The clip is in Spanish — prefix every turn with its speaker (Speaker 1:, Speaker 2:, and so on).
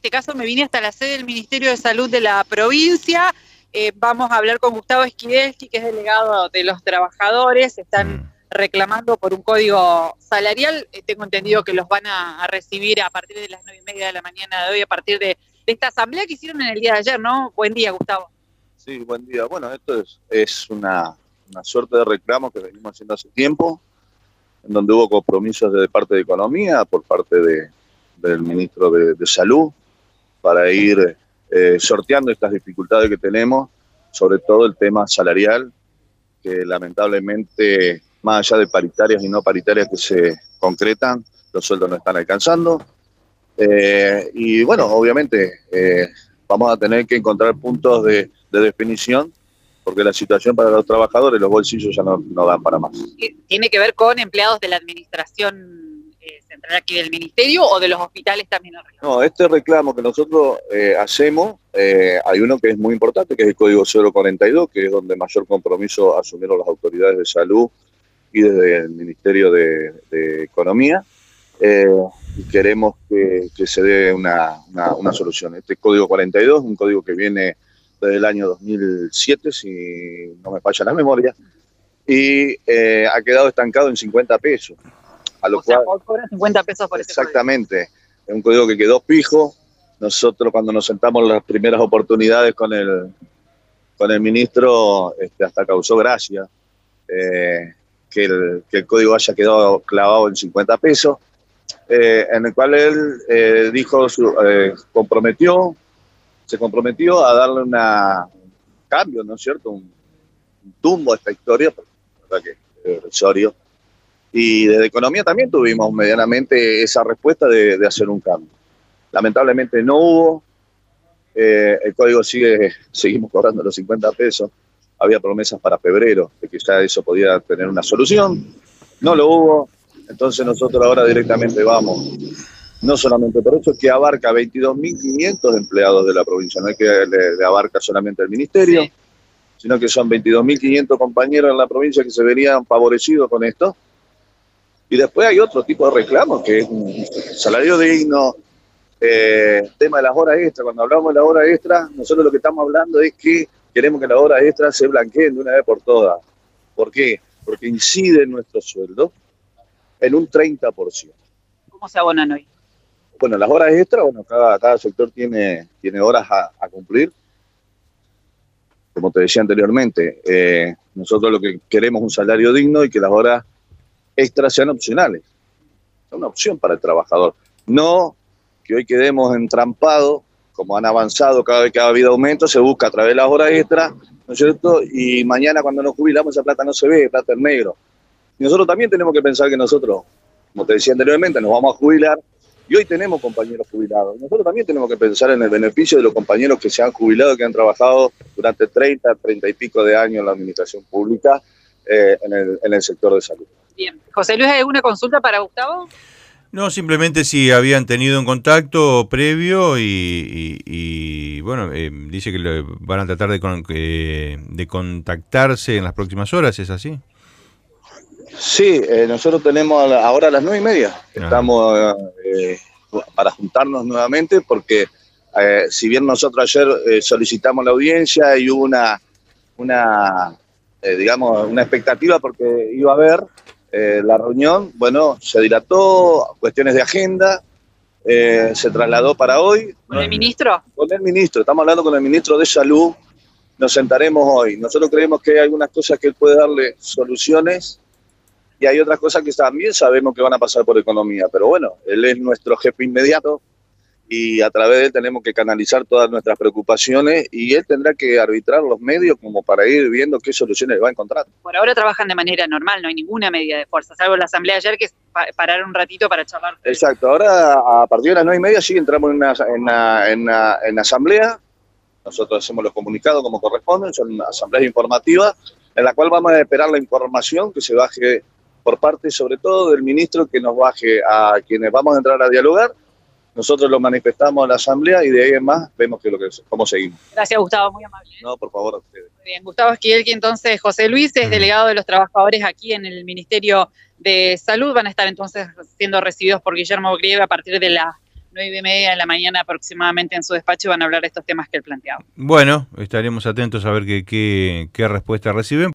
Speaker 1: este caso me vine hasta la sede del Ministerio de Salud de la provincia. Vamos a hablar con Gustavo Esquidelski, que es delegado de los trabajadores. Están reclamando por un código salarial. Tengo entendido que los van a recibir a partir de las 9:30 de la mañana de hoy, a partir de esta asamblea que hicieron en el día de ayer, ¿no? Buen día, Gustavo.
Speaker 2: Sí, buen día. Bueno, esto es una suerte de reclamo que venimos haciendo hace tiempo, en donde hubo compromisos de parte de Economía, por parte del ministro de Salud, para ir sorteando estas dificultades que tenemos, sobre todo el tema salarial, que lamentablemente, más allá de paritarias y no paritarias que se concretan, los sueldos no están alcanzando. Y bueno, obviamente vamos a tener que encontrar puntos de definición, porque la situación para los trabajadores, los bolsillos ya no dan para más.
Speaker 1: ¿Tiene que ver con empleados de la administración central aquí del ministerio o de los hospitales también?
Speaker 2: No, este reclamo que nosotros hacemos, hay uno que es muy importante, que es el Código 042, que es donde mayor compromiso asumieron las autoridades de salud y desde el Ministerio de Economía, y queremos que se dé una solución. Este Código 42 es un código que viene desde el año 2007, si no me falla la memoria, y ha quedado estancado en 50 pesos. A lo cual,
Speaker 1: cobran 50 pesos por ese código.
Speaker 2: Exactamente, es un código que quedó fijo. Nosotros cuando nos sentamos en las primeras oportunidades con el ministro, hasta causó gracia que el código haya quedado clavado en 50 pesos, en el cual él dijo, se comprometió a darle un cambio, ¿no es cierto? Un tumbo a esta historia, porque la verdad que es irrisorio. Y desde Economía también tuvimos medianamente esa respuesta de hacer un cambio. Lamentablemente no hubo. El código seguimos cobrando los 50 pesos. Había promesas para febrero de que ya eso podía tener una solución. No lo hubo. Entonces nosotros ahora directamente vamos. No solamente por eso, que abarca 22.500 empleados de la provincia. No es que le abarca solamente el ministerio, sí, sino que son 22.500 compañeros en la provincia que se verían favorecidos con esto. Y después hay otro tipo de reclamos, que es un salario digno, tema de las horas extras. Cuando hablamos de las horas extras, nosotros lo que estamos hablando es que queremos que las horas extras se blanqueen de una vez por todas. ¿Por qué? Porque incide en nuestro sueldo en un 30%.
Speaker 1: ¿Cómo se abonan hoy?
Speaker 2: Bueno, las horas extras, bueno, cada sector tiene horas a cumplir. Como te decía anteriormente, nosotros lo que queremos es un salario digno y que las horas extras sean opcionales. Es una opción para el trabajador. No que hoy quedemos entrampados, como han avanzado cada vez que ha habido aumento, se busca a través de las horas extras, ¿no es cierto? Y mañana cuando nos jubilamos esa plata no se ve, plata en negro. Y nosotros también tenemos que pensar que nosotros, como te decía anteriormente, nos vamos a jubilar y hoy tenemos compañeros jubilados. Nosotros también tenemos que pensar en el beneficio de los compañeros que se han jubilado, que han trabajado durante 30 y pico de años en la administración pública, en el sector de salud.
Speaker 1: Bien. José Luis, ¿hay alguna consulta para Gustavo?
Speaker 3: No, simplemente si habían tenido un contacto previo y bueno, dice que van a tratar de contactarse en las próximas horas, ¿es así?
Speaker 2: Sí, nosotros tenemos ahora a las 9:30. Estamos para juntarnos nuevamente porque si bien nosotros ayer solicitamos la audiencia y hubo una expectativa porque iba a haber la reunión, bueno, se dilató, cuestiones de agenda, se trasladó para hoy.
Speaker 1: ¿Con el ministro?
Speaker 2: Con el ministro, estamos hablando con el ministro de Salud, nos sentaremos hoy. Nosotros creemos que hay algunas cosas que él puede darle soluciones y hay otras cosas que también sabemos que van a pasar por Economía, pero bueno, él es nuestro jefe inmediato y a través de él tenemos que canalizar todas nuestras preocupaciones y él tendrá que arbitrar los medios como para ir viendo qué soluciones va a encontrar.
Speaker 1: Por ahora trabajan de manera normal, no hay ninguna medida de fuerza, salvo la asamblea ayer que pararon un ratito para charlar.
Speaker 2: Exacto, ahora a partir de las 9:30 sí entramos en asamblea, nosotros hacemos los comunicados como corresponden, son asambleas informativas en la cual vamos a esperar la información que se baje por parte sobre todo del ministro, que nos baje a quienes vamos a entrar a dialogar. Nosotros lo manifestamos en la asamblea y de ahí en más vemos cómo seguimos.
Speaker 1: Gracias, Gustavo, muy amable.
Speaker 2: No, por favor, a ustedes.
Speaker 1: Muy bien, Gustavo Esquidelski, entonces José Luis es delegado de los trabajadores aquí en el Ministerio de Salud. Van a estar entonces siendo recibidos por Guillermo Grieve a partir de las 9:30 de la mañana aproximadamente en su despacho y van a hablar de estos temas que él planteaba.
Speaker 3: Bueno, estaremos atentos a ver qué respuesta reciben.